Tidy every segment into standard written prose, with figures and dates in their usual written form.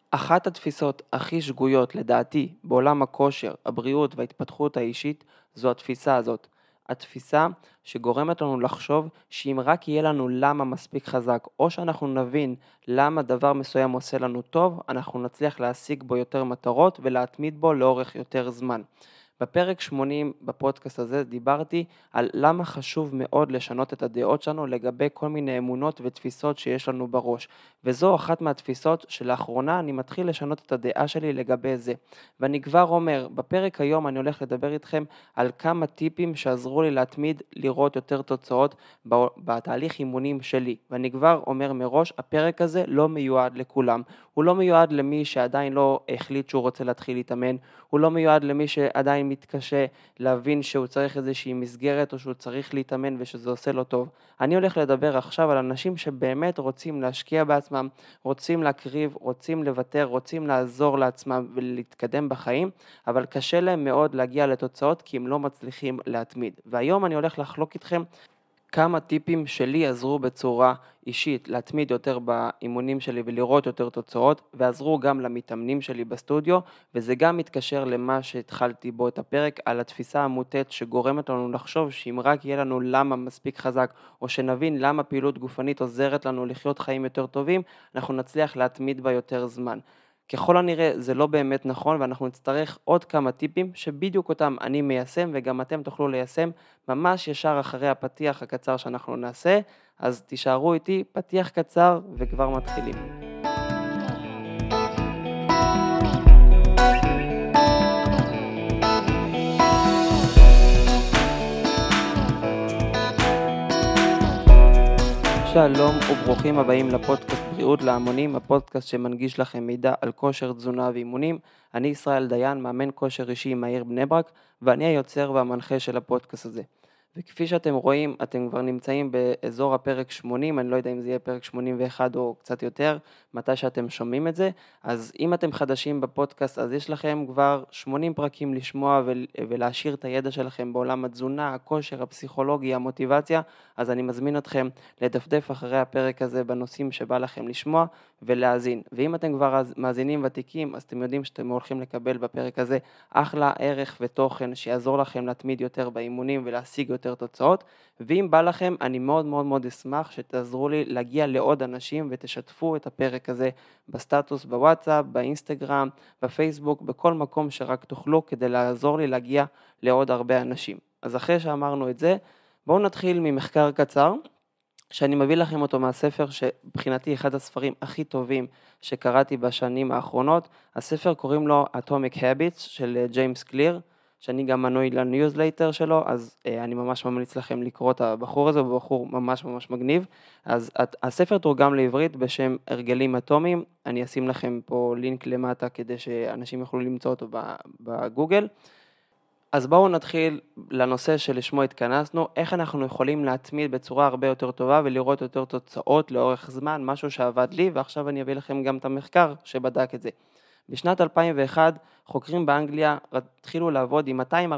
אחת התפיסות הכי שגויות לדעתי בעולם הכושר, הבריאות וההתפתחות האישית זו התפיסה הזאת. התפיסה שגורמת לנו לחשוב שאם רק יהיה לנו למה מספיק חזק, או שאנחנו נבין למה דבר מסוים עושה לנו טוב, אנחנו נצליח להשיג בו יותר מטרות ולהתמיד בו לאורך יותר זמן. בפרק 80 בפודקאסט הזה דיברתי על למה חשוב מאוד לשנות את הדעות שלנו לגבי כל מיני אמונות ותפיסות שיש לנו בראש. וזו אחת מהתפיסות שלאחרונה אני מתחיל לשנות את הדעה שלי לגבי זה. ואני כבר אומר, בפרק היום אני הולך לדבר איתכם על כמה טיפים שעזרו לי להתמיד לראות יותר תוצאות בתהליך אימונים שלי. ואני כבר אומר מראש, הפרק הזה לא מיועד לכולם. הוא לא מיועד למי שעדיין לא החליט שהוא רוצה להתחיל להתאמן, הוא לא מיועד למי שעדיין מתקשה להבין שהוא צריך איזושהי מסגרת או שהוא צריך להתאמן ושזה עושה לו טוב. אני הולך לדבר עכשיו על אנשים שבאמת רוצים להשקיע בעצמם, רוצים להקריב, רוצים לוותר, רוצים לעזור לעצמם ולהתקדם בחיים, אבל קשה להם מאוד להגיע לתוצאות כי הם לא מצליחים להתמיד. והיום אני הולך לחלוק איתכם כמה טיפים שלי עזרו בצורה אישית להתמיד יותר באימונים שלי ולראות יותר תוצאות, ועזרו גם למתאמנים שלי בסטודיו, וזה גם מתקשר למה שהתחלתי בו את הפרק על התפיסה המוטעת שגורמת לנו לחשוב שאם רק יהיה לנו למה מספיק חזק, או שנבין למה פעילות גופנית עוזרת לנו לחיות חיים יותר טובים, אנחנו נצליח להתמיד בה יותר זמן. ככל הנראה זה לא באמת נכון, ואנחנו נצטרך עוד כמה טיפים שבדיוק אותם אני מיישם וגם אתם תוכלו ליישם ממש ישר אחרי הפתיח הקצר שאנחנו נעשה. אז תישארו איתי, פתיח קצר וכבר מתחילים. שלום וברוכים הבאים לפודקאסט בריאות להמונים, הפודקאסט שמנגיש לכם מידע על כושר, תזונה ואימונים. אני ישראל דיין, מאמן כושר אישי מהעיר בני ברק, ואני היוצר והמנחה של הפודקאסט הזה. וכפי שאתם רואים, אתם כבר נמצאים באזור הפרק 80, אני לא יודע אם זה יהיה פרק 81 או קצת יותר, מתי שאתם שומעים את זה. אז אם אתם חדשים בפודקאסט, אז יש לכם כבר 80 פרקים לשמוע ולהשאיר את הידע שלכם בעולם התזונה, הכושר, הפסיכולוגיה, המוטיבציה. אז אני מזמין אתכם לדפדף אחרי הפרק הזה בנושאים שבא לכם לשמוע ולהאזין. ואם אתם כבר מאזינים ותיקים, אז אתם יודעים שאתם הולכים לקבל בפרק הזה אחלה ערך ותוכן שיעזור לכם להתמיד יותר באימונים ולהשיג יותר תוצאות. ואם בא לכם, אני מאוד מאוד מאוד אשמח שתעזרו לי להגיע לעוד אנשים ותשתפו את הפרק הזה בסטטוס, בוואטסאפ, באינסטגרם, בפייסבוק, בכל מקום שרק תוכלו כדי לעזור לי להגיע לעוד הרבה אנשים. אז אחרי שאמרנו את זה, בואו נתחיל ממחקר קצר, שאני מביא לכם אותו מהספר שבחינתי אחד הספרים הכי טובים שקראתי בשנים האחרונות. הספר קוראים לו Atomic Habits של ג'יימס קליר, שאני גם מנוי לניוזלייטר שלו, אז אני ממש ממליץ לכם לקרוא את הבחור הזה, הוא בחור ממש ממש מגניב. אז הספר תורגם לעברית בשם הרגלים אטומיים, אני אשים לכם פה לינק למטה כדי שאנשים יוכלו למצוא אותו בגוגל. אז בואו נתחיל לנושא שלשמו התכנסנו, איך אנחנו יכולים להתמיד בצורה הרבה יותר טובה ולראות יותר תוצאות לאורך זמן, משהו שעבד לי, ועכשיו אני אביא לכם גם את המחקר שבדק את זה. בשנת 2001 חוקרים באנגליה התחילו לעבוד עם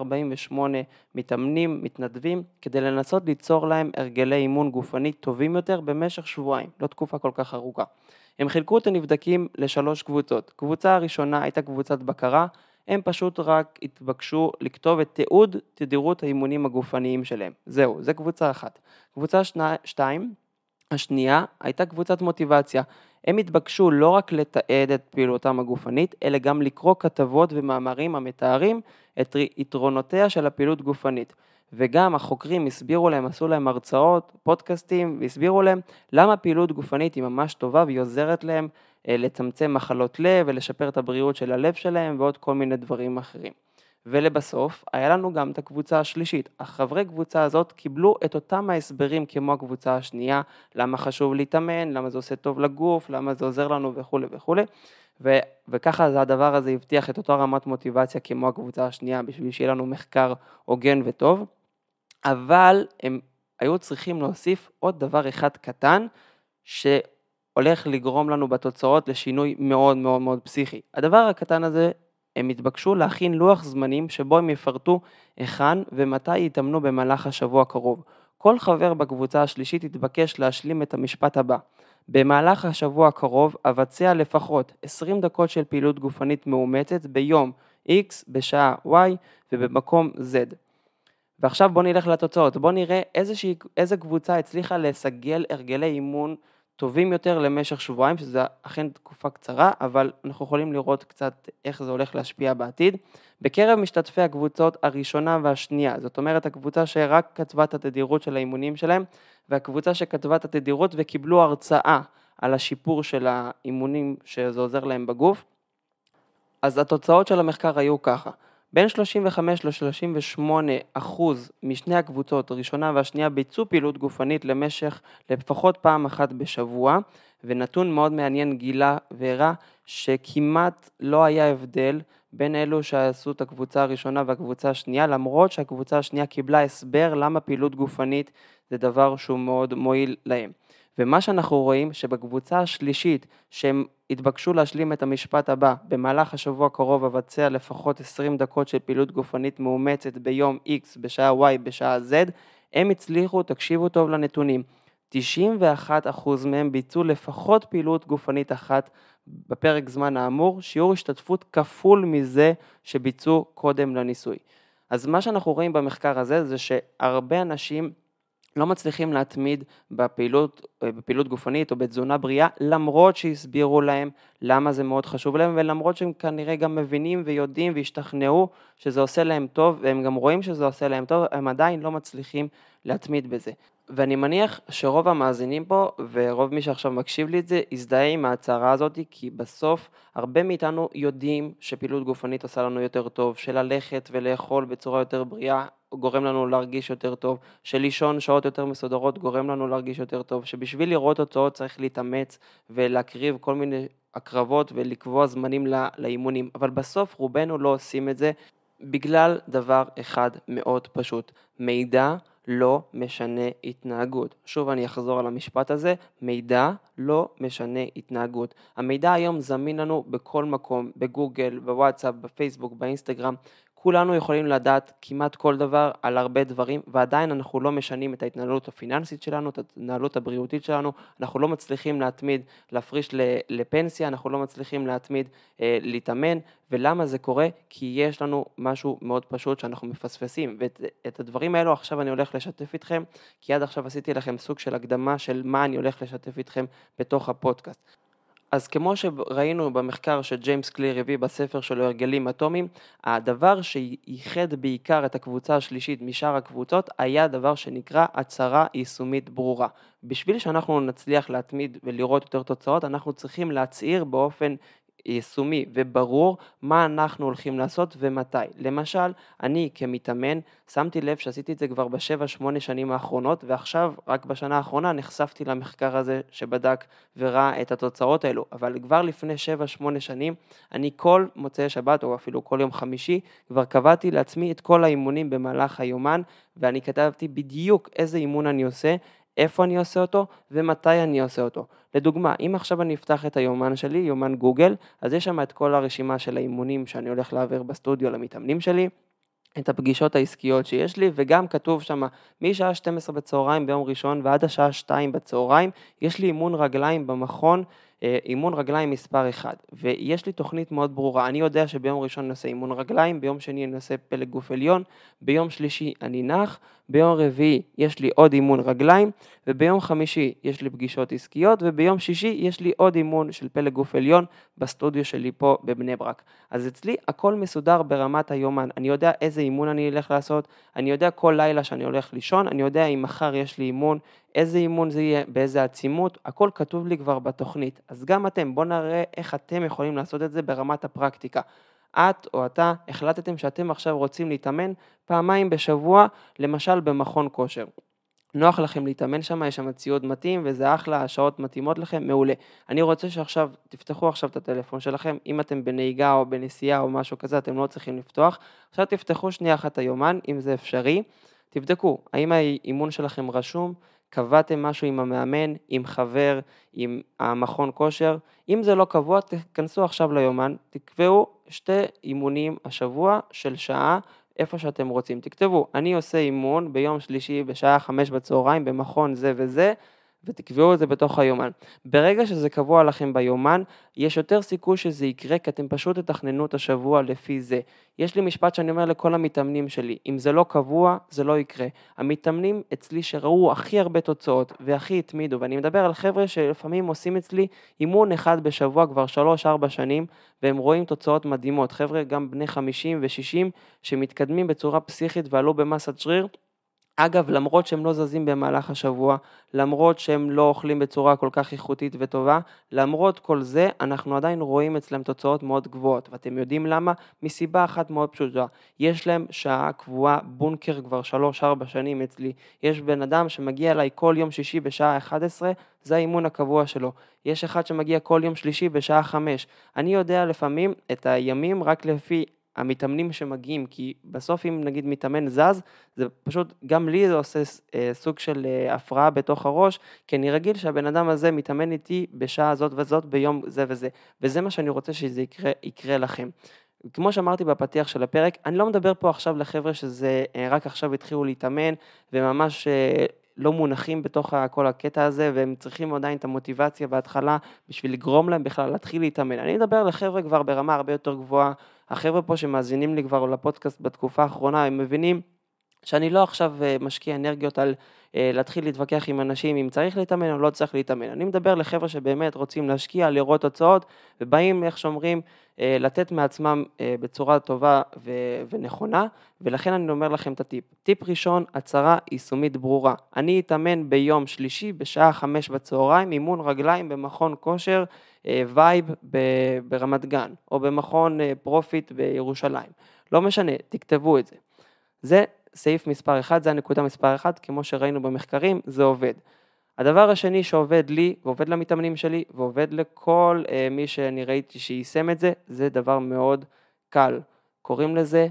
248 מתאמנים, מתנדבים, כדי לנסות ליצור להם הרגלי אימון גופני טובים יותר במשך שבועיים, לא תקופה כל כך ארוכה. הם חילקו את הנבדקים לשלוש קבוצות. קבוצה הראשונה הייתה קבוצת בקרה, הם פשוט רק התבקשו לכתוב את תיעוד תדירות האימונים הגופניים שלהם. זהו, זה קבוצה אחת. קבוצה שתיים, השנייה, הייתה קבוצת מוטיבציה. הם התבקשו לא רק לתעד את פעילותם הגופנית, אלא גם לקרוא כתבות ומאמרים המתארים את יתרונותיה של הפעילות גופנית. וגם החוקרים הסבירו להם, עשו להם הרצאות, פודקאסטים, והסבירו להם למה פעילות גופנית היא ממש טובה והיא עוזרת להם לצמצם מחלות לב ולשפר את הבריאות של הלב שלהם ועוד כל מיני דברים אחרים. ולבסוף, היה לנו גם את הקבוצה השלישית. החברי קבוצה הזאת קיבלו את אותם ההסברים כמו הקבוצה השנייה, למה חשוב להתאמן, למה זה עושה טוב לגוף, למה זה עוזר לנו וכו' וכו'. וככה הדבר הזה הבטיח את אותה רמת מוטיבציה כמו הקבוצה השנייה, בשביל שיהיה לנו מחקר הוגן וטוב. אבל הם היו צריכים להוסיף עוד דבר אחד קטן, שהולך לגרום לנו בתוצאות לשינוי מאוד מאוד מאוד פסיכי. הדבר הקטן הזה, הם התבקשו להכין לוח זמנים שבו הם יפרטו היכן ומתי יתאמנו במהלך השבוע הקרוב. כל חבר בקבוצה השלישית התבקש להשלים את המשפט הבא: במהלך השבוע הקרוב אבצע לפחות 20 דקות של פעילות גופנית מאומצת ביום X בשעה Y ובמקום Z. ועכשיו בוא נלך לתוצאות, בוא נראה איזה קבוצה הצליחה לסגל הרגלי אימון טובים יותר למשך שבועיים, שזה אכן תקופה קצרה, אבל אנחנו יכולים לראות קצת איך זה הולך להשפיע בעתיד. בקרב משתתפי הקבוצות הראשונה והשנייה, זאת אומרת הקבוצה שרק כתבה את התדירות של האימונים שלהם, והקבוצה שכתבה את התדירות וקיבלו הרצאה על השיפור של האימונים שזה עוזר להם בגוף, אז התוצאות של המחקר היו ככה. בין 35 ל-38% משני הקבוצות, הראשונה והשנייה, ביצעו פעילות גופנית למשך לפחות פעם אחת בשבוע, ונתון מאוד מעניין גילה והראה שכמעט לא היה הבדל בין אלו שעשו את הקבוצה הראשונה והקבוצה השנייה, למרות שהקבוצה השנייה קיבלה הסבר למה פעילות גופנית זה דבר שהוא מאוד מועיל להם. ומה שאנחנו רואים שבקבוצה השלישית שהם התבקשו להשלים את המשפט הבא, במהלך השבוע הקרוב אבצע לפחות 20 דקות של פעילות גופנית מאומצת ביום X בשעה Y בשעה Z, הם הצליחו, תקשיבו טוב לנתונים, 91% מהם ביצעו לפחות פעילות גופנית אחת בפרק זמן האמור, שיעור השתתפות כפול מזה שביצעו קודם לניסוי. אז מה שאנחנו רואים במחקר הזה זה שהרבה אנשים לא מצליחים להתמיד בפעילות גופנית או בתזונה בריאה, למרות שהסבירו להם למה זה מאוד חשוב להם, ולמרות שהם כנראה גם מבינים ויודעים והשתכנעו שזה עושה להם טוב, והם גם רואים שזה עושה להם טוב, הם עדיין לא מצליחים להתמיד בזה. ואני מניח שרוב המאזינים פה, ורוב מי שעכשיו מקשיב לי את זה, יזדהה עם ההצהרה הזאת, כי בסוף הרבה מאיתנו יודעים שפעילות גופנית עושה לנו יותר טוב, שללכת ולאכול בצורה יותר בריאה, גורם לנו להרגיש יותר טוב, שלישון שעות יותר מסודרות גורם לנו להרגיש יותר טוב, שבשביל לראות תוצאות צריך להתאמץ ולהקריב כל מיני הקרבות ולקבוע זמנים לאימונים, אבל בסוף רובנו לא עושים את זה בגלל דבר אחד מאוד פשוט, מידע לא משנה התנהגות. שוב אני אחזור על המשפט הזה, מידע לא משנה התנהגות. המידע היום זמין לנו בכל מקום, בגוגל, בוואטסאפ, בפייסבוק, באינסטגרם, כולנו יכולים לדעת כמעט כל דבר על הרבה דברים, ועדיין אנחנו לא משנים את ההתנהלות הפיננסית שלנו, את ההתנהלות הבריאותית שלנו, אנחנו לא מצליחים להתמיד להפריש לפנסיה, אנחנו לא מצליחים להתמיד להתאמן, ולמה זה קורה? כי יש לנו משהו מאוד פשוט שאנחנו מפספסים, ואת הדברים האלו עכשיו אני הולך לשתף איתכם, כי עד עכשיו עשיתי לכם סוג של הקדמה של מה אני הולך לשתף איתכם בתוך הפודקאסט. אז כמו שראינו במחקר שג'יימס קליר הביא בספר שלו הרגלים אטומיים, הדבר שייחד בעיקר את הקבוצה השלישית משאר הקבוצות היה דבר שנקרא הצהרה יישומית ברורה. בשביל שאנחנו נצליח להתמיד ולראות יותר תוצאות, אנחנו צריכים להצהיר באופן יישומי וברור מה אנחנו הולכים לעשות ומתי. למשל, אני כמתאמן שמתי לב שעשיתי את זה כבר ב7-8 שנים האחרונות, ועכשיו רק בשנה האחרונה נחשפתי למחקר הזה שבדק וראה את התוצאות האלו, אבל כבר לפני 7-8 שנים אני כל מוצאי שבת או אפילו כל יום חמישי כבר קבעתי לעצמי את כל האימונים במהלך היומן, ואני כתבתי בדיוק איזה אימון אני עושה, איפה אני עושה אותו ומתי אני עושה אותו. לדוגמה, אם עכשיו אני אפתח את היומן שלי, יומן גוגל, אז יש שם את כל הרשימה של האימונים שאני הולך להעביר בסטודיו למתאמנים שלי, את הפגישות העסקיות שיש לי, וגם כתוב שם משעה 12 בצהריים ביום ראשון ועד השעה 2 בצהריים, יש לי אימון רגליים במכון, אימון רגליים מספר 1, ויש לי תוכנית מאוד ברורה. אני יודע שביום ראשון נעשה אימון רגליים, ביום שני נעשה פלג גוף עליון, ביום שלישי אני נח, ביום רביעי יש לי עוד אימון רגליים, וביום חמישי יש לי פגישות עסקיות, וביום שישי יש לי עוד אימון של פלג גוף עליון בסטודיו שלי פה בבני ברק. אז אצלי הכל מסודר ברמת היומן, אני יודע איזה אימון אני אלך לעשות, אני יודע כל לילה שאני הולך לישון, אני יודע אם מחר יש לי אימון, איזה אימון זה יהיה, באיזה עצימות, הכל כתוב לי כבר בתוכנית. אז גם אתם, בואו נראה איך אתם יכולים לעשות את זה ברמת הפרקטיקה. את או אתה החלטתם שאתם עכשיו רוצים להתאמן פעמיים בשבוע, למשל במכון כושר. נוח לכם להתאמן שם, יש שם ציוד מתאים וזה אחלה, השעות מתאימות לכם, מעולה. אני רוצה שעכשיו, תפתחו עכשיו את הטלפון שלכם, אם אתם בנהיגה או בנסיעה או משהו כזה, אתם לא צריכים לפתוח. עכשיו תפתחו שנייה אחת היומן, אם זה אפשרי. תבדקו, האם האימון שלכם רשום, קבעתם משהו עם המאמן, עם חבר, עם המכון כושר. אם זה לא קבוע, תכנסו עכשיו ליומן, תקבעו 2 אימונים השבוע של שעה, איפה שאתם רוצים. תכתבו, אני עושה אימון ביום שלישי בשעה 5 בצהריים במכון זה וזה, ותקבעו את זה בתוך היומן. ברגע שזה קבוע לכם ביומן, יש יותר סיכוי שזה יקרה, כי אתם פשוט תתכננו את השבוע לפי זה. יש לי משפט שאני אומר לכל המתאמנים שלי, אם זה לא קבוע, זה לא יקרה. המתאמנים אצלי שראו הכי הרבה תוצאות והכי התמידו, ואני מדבר על חבר'ה שלפעמים עושים אצלי אימון אחד בשבוע כבר 3-4 שנים, והם רואים תוצאות מדהימות. חבר'ה גם בני 50 ו-60 שמתקדמים בצורה פסיכית ועלו במסת שריר, אגב, למרות שהם לא זזים במהלך השבוע, למרות שהם לא אוכלים בצורה כל כך איכותית וטובה, למרות כל זה, אנחנו עדיין רואים אצלם תוצאות מאוד גבוהות, ואתם יודעים למה? מסיבה אחת מאוד פשוטה, יש להם שעה קבועה, בונקר כבר 3-4 שנים אצלי, יש בן אדם שמגיע אליי כל יום שישי בשעה 11, זה האימון הקבוע שלו, יש אחד שמגיע כל יום שלישי בשעה 5, אני יודע לפעמים את הימים רק לפי המתאמנים שמגיעים, כי בסוף אם נגיד מתאמן זז, זה פשוט, גם לי זה עושה סוג של הפרעה בתוך הראש, כי אני רגיל שהבן אדם הזה מתאמן איתי בשעה הזאת וזאת ביום זה וזה, וזה מה שאני רוצה שזה יקרה לכם. כמו שאמרתי בפתיח של הפרק, אני לא מדבר פה עכשיו לחבר'ה שזה רק עכשיו התחילו להתאמן, וממש לא מונחים בתוך כל הקטע הזה, והם צריכים עדיין את המוטיבציה בהתחלה, בשביל לגרום להם בכלל להתחיל להתאמן. אני מדבר לחבר'ה כבר ברמה הרבה יותר גבוהה, החבר'ה פה שמאזינים לי כבר לפודקאסט בתקופה האחרונה, הם מבינים שאני לא עכשיו משקיע אנרגיות על להתחיל להתווכח עם אנשים אם צריך להתאמן או לא צריך להתאמן. אני מדבר לחבר'ה שבאמת רוצים להשקיע, לראות תוצאות, ובאים, איך שאומרים, לתת מעצמם בצורה טובה ונכונה, ולכן אני אומר לכם את הטיפ. טיפ ראשון, הצהרה יישומית ברורה. אני אתאמן ביום שלישי בשעה 5 בצהריים, אימון רגליים במכון כושר וייב ברמת גן, או במכון פרופיט בירושלים. לא משנה, תכתבו את זה. זה סעיף מספר 1, זה הנקודה מספר 1, כמו שראינו במחקרים, זה עובד. הדבר השני שעובד לי, ועובד למתאמנים שלי, ועובד לכל מי שאני ראיתי שיישם את זה, זה דבר מאוד קל. קוראים לזה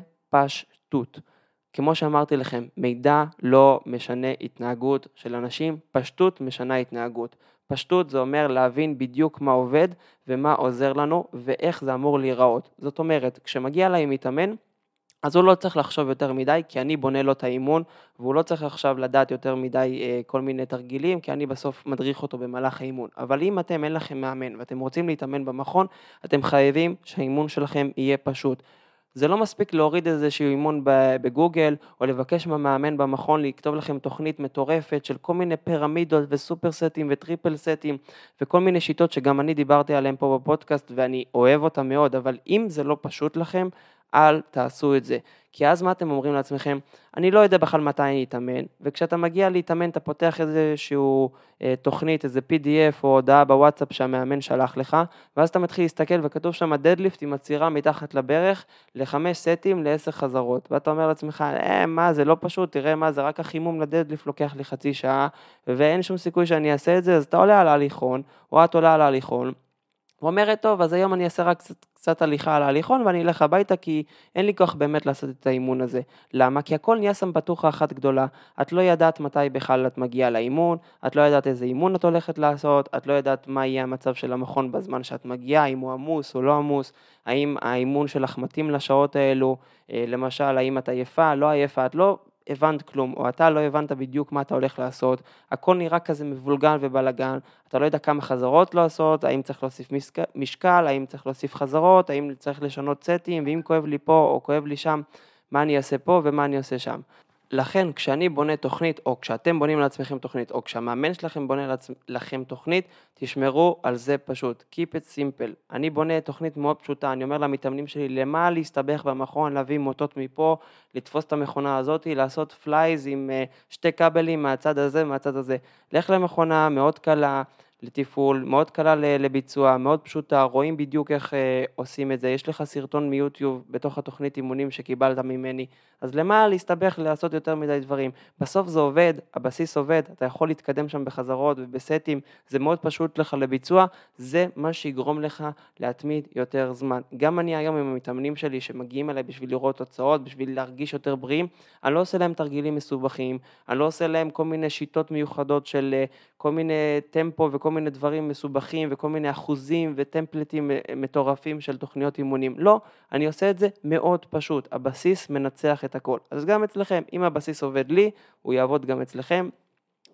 פשטות. כמו שאמרתי לכם, מידע לא משנה התנהגות של אנשים, פשטות משנה התנהגות. פשטות זה אומר להבין בדיוק מה עובד, ומה עוזר לנו, ואיך זה אמור להיראות. זאת אומרת, כשמגיע אליי מתאמן, אז הוא לא צריך לחשוב יותר מדי, כי אני בונה לו את האימון, והוא לא צריך עכשיו לדעת יותר מדי כל מיני תרגילים, כי אני בסוף מדריך אותו במהלך האימון. אבל אם אתם אין לכם מאמן, ואתם רוצים להתאמן במכון, אתם חייבים שהאימון שלכם יהיה פשוט. זה לא מספיק להוריד איזשהו אימון בגוגל, או לבקש מהמאמן במכון לכתוב לכם תוכנית מטורפת של כל מיני פירמידות וסופר סטים וטריפל סטים, וכל מיני שיטות שגם אני דיברתי עליהם פה בפודקאסט, ואני אוהב אותם מאוד, אבל אם זה לא פשוט לכם, אל תעשו את זה, כי אז מה אתם אומרים לעצמכם? אני לא יודע בכלל מתי אני אתאמן, וכשאתה מגיע להתאמן אתה פותח איזשהו תוכנית, איזה PDF או הודעה בוואטסאפ שהמאמן שלח לך, ואז אתה מתחיל להסתכל וכתוב שם דדליפט עם עצירה מתחת לברך ל5 סטים ל10 חזרות, ואתה אומר לעצמך, מה זה לא פשוט, תראה מה זה, רק החימום לדדליפט לוקח לי חצי שעה, ואין שום סיכוי שאני אעשה את זה, אז אתה עולה על ההליכון, או את עולה על ההליכון, ואומרת, טוב, אז היום אני אעשה רק קצת הליכה על ההליכון, ואני אלך הביתה, כי אין לי כוח באמת לעשות את האימון הזה. למה? כי הכל נהיה סמבטוחה אחת גדולה. את לא ידעת מתי בכלל את מגיעה לאימון, את לא ידעת איזה אימון את הולכת לעשות, את לא ידעת מה יהיה המצב של המכון בזמן שאת מגיעה, אם הוא עמוס או לא עמוס, האם האימון שלך מתאים לשעות האלו, למשל, האם את עייפה, לא עייפה, את לא הבנת כלום, או אתה לא הבנת בדיוק מה אתה הולך לעשות, הכל נראה כזה מבולגן ובלגן, אתה לא יודע כמה חזרות לעשות, האם צריך להוסיף משקל, האם צריך להוסיף חזרות, האם צריך לשנות סטים, ואם כואב לי פה או כואב לי שם, מה אני אעשה פה ומה אני אעשה שם. לכן, כשאני בונה תוכנית, או כשאתם בונים לעצמכם תוכנית, או כשהמאמן שלכם בונה לכם תוכנית, תשמרו על זה פשוט. Keep it simple. אני בונה תוכנית מאוד פשוטה, אני אומר למתאמנים שלי, למה להסתבך במכון, להביא מוטות מפה, לתפוס את המכונה הזאת, לעשות פלייז עם 2 כבלים מהצד הזה, מהצד הזה. לך למכונה מאוד קלה, לתפעול, מאוד קלה לביצוע, מאוד פשוטה, רואים בדיוק איך עושים את זה, יש לך סרטון מיוטיוב בתוך התוכנית אימונים שקיבלת ממני, אז למה להסתבך לעשות יותר מדי דברים? בסוף זה עובד, הבסיס עובד, אתה יכול להתקדם שם בחזרות ובסטים, זה מאוד פשוט לך לביצוע, זה מה שיגרום לך להתמיד יותר זמן. גם אני היום עם המתאמנים שלי שמגיעים אליי בשביל לראות תוצאות, בשביל להרגיש יותר בריאים, אני לא עושה להם תרגילים מסובכים, אני לא עושה להם כל מיני שיטות מיוחדות של כל מיני טמפו וכל מיני דברים מסובכים וכל מיני אחוזים וטמפלטים מטורפים של תוכניות אימונים. לא, אני עושה את זה מאוד פשוט. הבסיס מנצח את הכל. אז גם אצלכם, אם הבסיס עובד לי, הוא יעבוד גם אצלכם.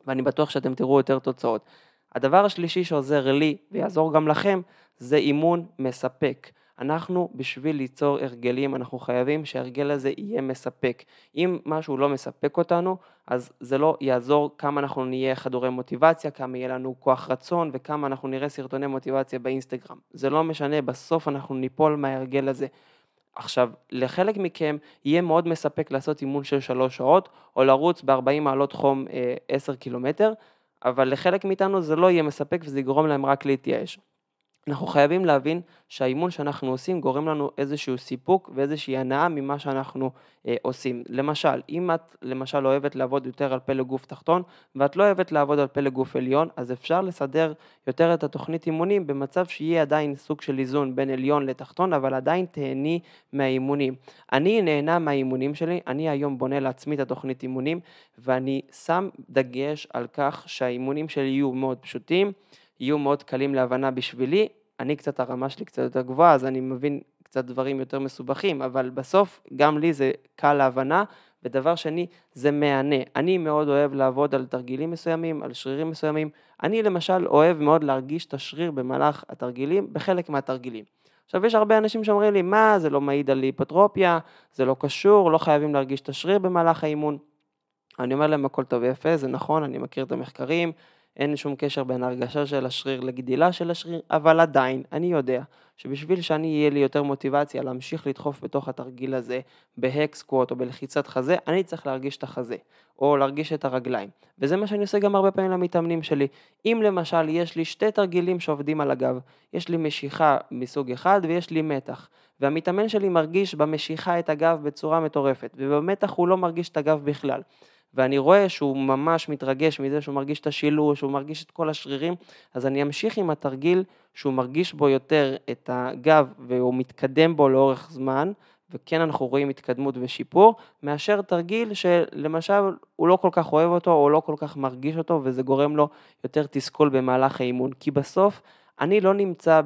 ואני בטוח שאתם תראו יותר תוצאות. הדבר השלישי שעוזר לי ויעזור גם לכם, זה אימון מספק. אנחנו בשביל ליצור הרגלים, אנחנו חייבים שההרגל הזה יהיה מספק. אם משהו לא מספק אותנו, אז זה לא יעזור כמה אנחנו נהיה חדורי מוטיבציה, כמה יהיה לנו כוח רצון, וכמה אנחנו נראה סרטוני מוטיבציה באינסטגרם. זה לא משנה, בסוף אנחנו ניפול מההרגל הזה. עכשיו, לחלק מכם יהיה מאוד מספק לעשות אימון של 3 שעות, או לרוץ ב-40 מעלות חום 10 קילומטר, אבל לחלק מאיתנו זה לא יהיה מספק וזה יגרום להם רק להתייאש. אנחנו חייבים להבין שהאימון שאנחנו עושים גורם לנו איזשהו סיפוק ואיזושהי הנאה ממה שאנחנו עושים. למשל, אם את למשל אוהבת לעבוד יותר על פלג גוף תחתון, ואת לא אוהבת לעבוד על פלג גוף עליון, אז אפשר לסדר יותר את התוכנית אימונים במצב שיהיה עדיין סוג של איזון בין עליון לתחתון, אבל עדיין תהני מהאימונים. אני נהנה מהאימונים שלי, אני היום בונה לעצמי את התוכנית אימונים, ואני שם דגש על כך שהאימונים שלי יהיו מאוד פשוטים, יהיו מאוד קלים להבנה בשבילי, אני קצת הרמה שלי קצת יותר גבוהה, אז אני מבין קצת דברים יותר מסובכים, אבל בסוף גם לי זה קל להבנה, ודבר שני זה מענה. אני מאוד אוהב לעבוד על תרגילים מסוימים, על שרירים מסוימים, אני למשל אוהב מאוד להרגיש את השריר במהלך התרגילים, בחלק מהתרגילים. עכשיו יש הרבה אנשים שאומרים לי, מה זה לא מעיד על היפוטרופיה, זה לא קשור, לא חייבים להרגיש את השריר במהלך האימון. אני אומר להם הכל טוב ויפה, זה נכון, אני מכיר את המחקרים, אין שום קשר בין הרגשה של השריר לגדילה של השריר, אבל עדיין אני יודע שבשביל שאני יהיה לי יותר מוטיבציה להמשיך לדחוף בתוך התרגיל הזה, בהק סקווט או בלחיצת חזה, אני צריך להרגיש את החזה, או להרגיש את הרגליים. וזה מה שאני עושה גם הרבה פעמים למתאמנים שלי. אם למשל יש לי 2 תרגילים שעובדים על הגב, יש לי משיכה מסוג אחד ויש לי מתח, והמתאמן שלי מרגיש במשיכה את הגב בצורה מטורפת, ובמתח הוא לא מרגיש את הגב בכלל. ואני רואה שהוא ממש מתרגש מזה שהוא מרגיש את השילוש, שהוא מרגיש את כל השרירים, אז אני אמשיך עם התרגיל שהוא מרגיש בו יותר את הגב והוא מתקדם בו לאורך זמן, וכן אנחנו רואים התקדמות ושיפור, מאשר תרגיל שלמשל הוא לא כל כך אוהב אותו או לא כל כך מרגיש אותו, וזה גורם לו יותר תסכול במהלך האימון, כי בסוף אני לא נמצא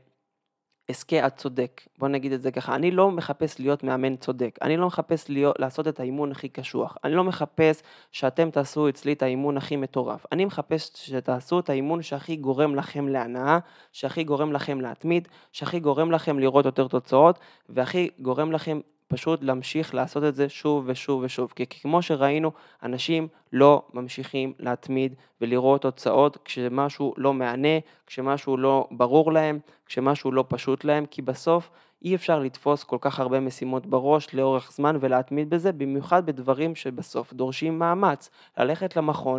עסקי הצודק, בוא נגיד את זה ככה, אני לא מחפש להיות מאמן צודק, אני לא מחפש לעשות את האימון הכי קשוח, אני לא מחפש שאתם תעשו אצלי את האימון הכי מטורף, אני מחפש שתעשו את האימון שהכי גורם לכם להנאה, שהכי גורם לכם להתמיד, שהכי גורם לכם לראות יותר תוצאות, והכי גורם לכם פשוט להמשיך לעשות את זה שוב ושוב ושוב, כי כמו שראינו, אנשים לא ממשיכים להתמיד ולראות תוצאות כשמשהו לא מענה, כשמשהו לא ברור להם, כשמשהו לא פשוט להם, כי בסוף אי אפשר לתפוס כל כך הרבה משימות בראש לאורך זמן ולהתמיד בזה, במיוחד בדברים שבסוף דורשים מאמץ, ללכת למכון,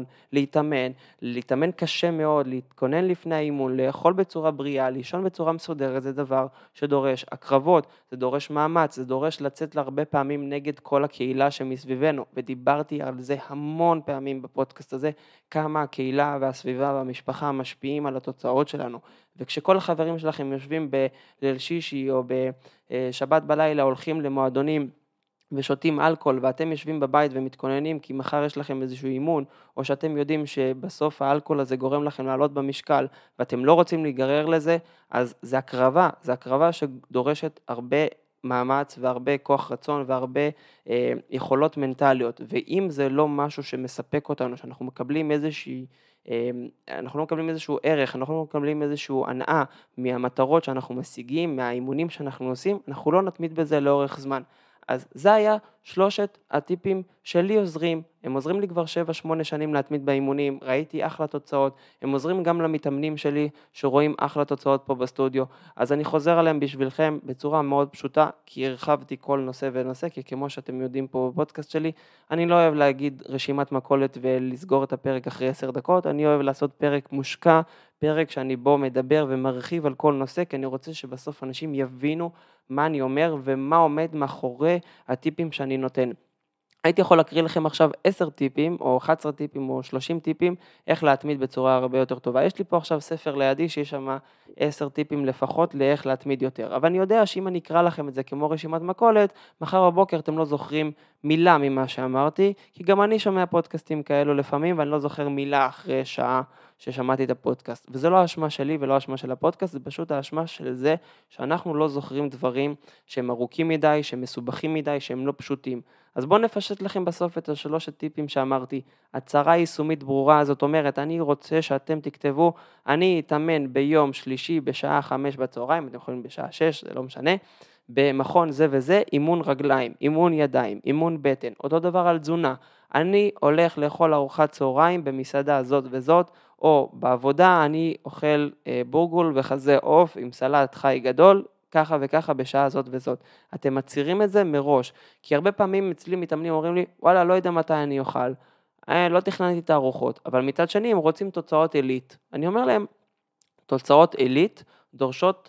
להתאמן קשה מאוד, להתכונן לפני האימון, לאכול בצורה בריאה, לישון בצורה מסודרת, זה דבר שדורש הקרבות, זה דורש מאמץ, זה דורש לצאת להרבה פעמים נגד כל הקהילה שמסביבנו, ודיברתי על זה המון פעמים בפודקאסט הזה, כמה הקהילה והסביבה והמשפחה משפיעים על התוצאות שלנו, וכשכל החברים שלכם יושבים בליל שישי או בשבת בלילה הולכים למועדונים ושותים אלכוהול ואתם יושבים בבית ומתכוננים כי מחר יש לכם איזשהו אימון, או שאתם יודעים שבסוף האלכוהול הזה גורם לכם לעלות במשקל ואתם לא רוצים להיגרר לזה, אז זה הקרבה שדורשת הרבה מאמץ והרבה כוח רצון והרבה יכולות מנטליות, ואם זה לא משהו שמספק אותנו, שאנחנו מקבלים אנחנו לא מקבלים איזשהו ערך, אנחנו לא מקבלים איזשהו הנאה מהמטרות שאנחנו משיגים, מהאימונים שאנחנו עושים, אנחנו לא נתמיד בזה לאורך זמן. אז זה היה 3 הטיפים שלי עוזרים, הם עוזרים לי כבר 7-8 שנים להתמיד באימונים, ראיתי אחלה תוצאות, הם עוזרים גם למתאמנים שלי שרואים אחלה תוצאות פה בסטודיו, אז אני חוזר עליהם בשבילכם בצורה מאוד פשוטה, כי הרחבתי כל נושא ונושא, כי כמו שאתם יודעים פה בפודקאסט שלי, אני לא אוהב להגיד רשימת מכולת ולסגור את הפרק אחרי 10 דקות, אני אוהב לעשות פרק מושקע, פרק שאני בו מדבר ומרחיב על כל נושא, כי אני רוצה שבסוף אנשים יבינו מה אני אומר ומה עומד מאחורי הטיפים שאני נותן. הייתי יכול להקריא לכם עכשיו 10 טיפים, או 11 טיפים, או 30 טיפים, איך להתמיד בצורה הרבה יותר טובה. יש לי פה עכשיו ספר לידי, שיש שם 10 טיפים לפחות לאיך להתמיד יותר. אבל אני יודע שאם אני אקרא לכם את זה כמו רשימת מכולת, מחר בבוקר אתם לא זוכרים מילה ממה שאמרתי, כי גם אני שומע פודקאסטים כאלו לפעמים, ואני לא זוכר מילה אחרי שעה ששמעתי את הפודקאסט. וזה לא האשמה שלי ולא האשמה של הפודקאסט, זה פשוט האשמה של זה שאנחנו לא זוכרים דברים שהם ארוכים מדי, שהם מסובכים מדי, שהם לא פשוטים. אז בואו נפשט לכם בסוף את 3 הטיפים שאמרתי. הצהרה יישומית ברורה, זאת אומרת, אני רוצה שאתם תכתבו, אני אתאמן ביום שלישי בשעה 5 בצהריים, אתם יכולים בשעה 6, זה לא משנה, במכון זה וזה, אימון רגליים, אימון ידיים, אימון בטן, אותו דבר על תזונה. אני הולך לאכול ארוחת צהריים במסעדה זאת וזאת, או בעבודה אני אוכל בורגול וחזה עוף עם סלט חי גדול, ככה וככה בשעה זאת וזאת. אתם מצהירים את זה מראש, כי הרבה פעמים אצלי מתאמנים אומרים לי, וואלה, לא יודע מתי אני אוכל, לא תכננתי את הארוחות, אבל מצד שני הם רוצים תוצאות עילית. אני אומר להם, תוצאות עילית דורשות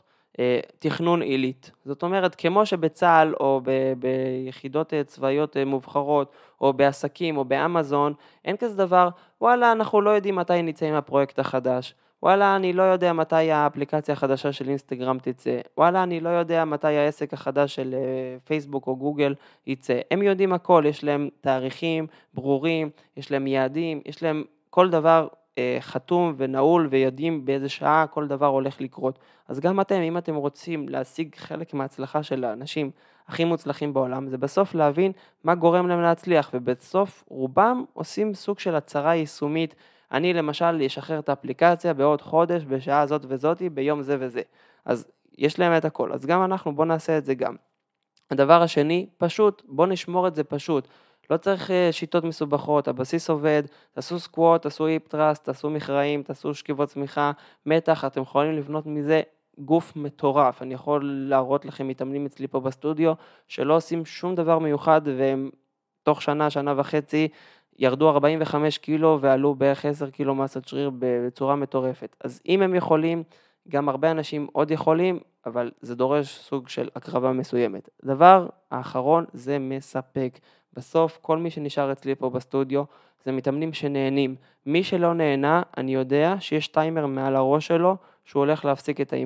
תכנון עילית. זאת אומרת, כמו שבצה"ל או ביחידות צבאיות מובחרות, או בעסקים או באמזון, אין כזה דבר, וואלה, אנחנו לא יודעים מתי נצא עם הפרויקט החדש, וואלה, אני לא יודע מתי האפליקציה החדשה של אינסטגרם תצא, וואלה, אני לא יודע מתי העסק החדש של פייסבוק או גוגל יצא. הם יודעים הכל, יש להם תאריכים ברורים, יש להם יעדים, יש להם כל דבר חתום ונעול ויודעים באיזה שעה כל דבר הולך לקרות. אז גם אתם, אם אתם רוצים להשיג חלק מההצלחה של האנשים הכי מוצלחים בעולם, זה בסוף להבין מה גורם להם להצליח, ובסוף רובם עושים סוג של הצהרה יישומית. אני למשל אשחרר את האפליקציה בעוד חודש, בשעה זאת וזאת, ביום זה וזה. אז יש להם את הכל, אז גם אנחנו, בוא נעשה את זה גם. הדבר השני, פשוט, בוא נשמור את זה פשוט. לא צריך שיטות מסובכות, הבסיס עובד, תעשו סקווט, תעשו היפ טראסט, תעשו מכרעים, תעשו שכיבות צמיחה, מתח, אתם יכולים לבנות מזה גוף מטורף. אני יכול להראות לכם מתאמנים אצלי פה בסטודיו, שלא עושים שום דבר מיוחד, והם תוך שנה, שנה וחצי, ירדו 45 קילו ועלו בערך 10 קילו מסת שריר בצורה מטורפת. אז אם הם יכולים, גם הרבה אנשים עוד יכולים, אבל זה דורש סוג של הקרבה מסוימת. דבר האחרון זה מספק. בסוף כל מי שנשאר אצלי פה בסטודיו זה מתאמנים שנהנים. מי שלא נהנה, אני יודע שיש טיימר מעל הראש שלו שהוא הולך להפסיק את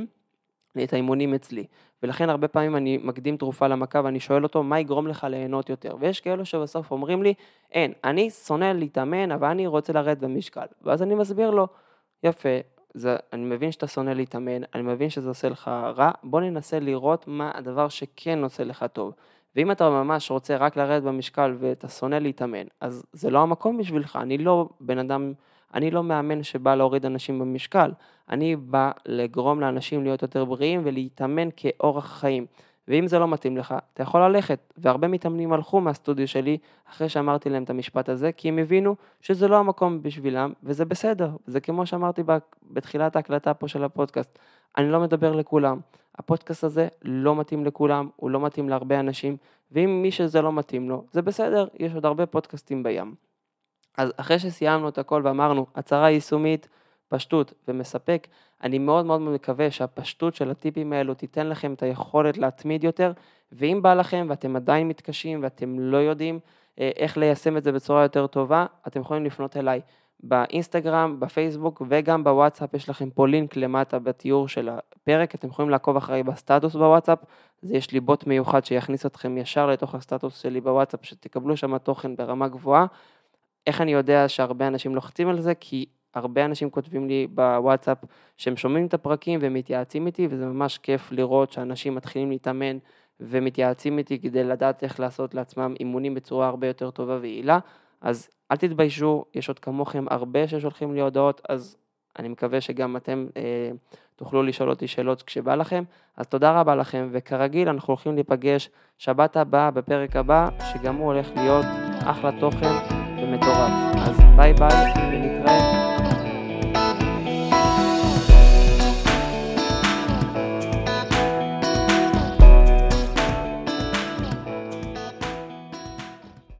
האימונים אצלי. ולכן הרבה פעמים אני מקדים תרופה למכה ואני שואל אותו מה יגרום לך ליהנות יותר. ויש כאלו שבסוף אומרים לי, אין, אני שונא להתאמן אבל אני רוצה לרדת במשקל. ואז אני מסביר לו, יפה, אני מבין שאתה שונא להתאמן, אני מבין שזה עושה לך רע, בוא ננסה לראות מה הדבר שכן עושה לך טוב. ואם אתה ממש רוצה רק לרדת במשקל ואתה שונא להתאמן, אז זה לא המקום בשבילך. אני לא בן אדם, אני לא מאמן שבא להוריד אנשים במשקל. אני בא לגרום לאנשים להיות יותר בריאים ולהתאמן כאורח חיים. ואם זה לא מתאים לך, אתה יכול ללכת. והרבה מתאמנים הלכו מהסטודיו שלי אחרי שאמרתי להם את המשפט הזה, כי הם הבינו שזה לא המקום בשבילם, וזה בסדר. זה כמו שאמרתי בתחילת ההקלטה פה של הפודקאסט. אני לא מדבר לכולם. הפודקאסט הזה לא מתאים לכולם, הוא לא מתאים להרבה אנשים, ואם מי שזה לא מתאים לו, זה בסדר, יש עוד הרבה פודקאסטים בים. אז אחרי שסיימנו את הכל ואמרנו, הצהרה יישומית, פשטות ומספק, אני מאוד מאוד מקווה שהפשטות של הטיפים האלו תיתן לכם את היכולת להתמיד יותר, ואם בא לכם ואתם עדיין מתקשים ואתם לא יודעים איך ליישם את זה בצורה יותר טובה, אתם יכולים לפנות אליי באינסטגרם, בפייסבוק וגם בוואטסאפ, יש לכם פה לינק למטה בתיאור של הפרק, אתם יכולים לעקוב אחרי בסטטוס בוואטסאפ, יש לי בוט מיוחד שיכניס אתכם ישר לתוך הסטטוס שלי בוואטסאפ, שתקבלו שם תוכן ברמה גבוהה. איך אני יודע שהרבה אנשים לוחצים על זה? כי הרבה אנשים כותבים לי בוואטסאפ שהם שומעים את הפרקים ומתייעצים איתי, וזה ממש כיף לראות שאנשים מתחילים להתאמן ומתייעצים איתי כדי לדעת איך לעשות לעצמם אימונים בצורה הרבה יותר טובה ויעילה. אז אל תתביישו, יש עוד כמוכם הרבה ששולחים לי הודעות, אז אני מקווה שגם אתם תוכלו לשאול אותי שאלות כשבא לכם. אז תודה רבה לכם, וכרגיל אנחנו הולכים להיפגש שבת הבאה בפרק הבא, שגם הוא הולך להיות אחלה תוכן ומטורף. אז ביי ביי ונתראה.